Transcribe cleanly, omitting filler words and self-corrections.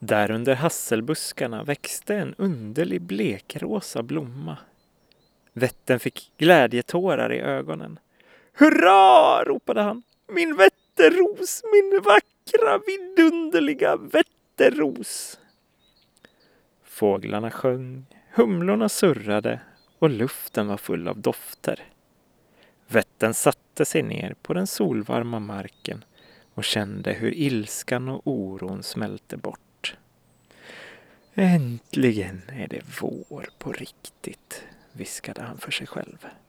Där under hasselbuskarna växte en underlig blekrosa blomma. Vättern fick glädjetårar i ögonen. Hurra, ropade han. Min vätterros, min vackra, vidunderliga vätterros. Fåglarna sjöng, humlorna surrade och luften var full av dofter. Vättern satte sig ner på den solvarma marken och kände hur ilskan och oron smälte bort. Äntligen är det vår på riktigt, viskade han för sig själv.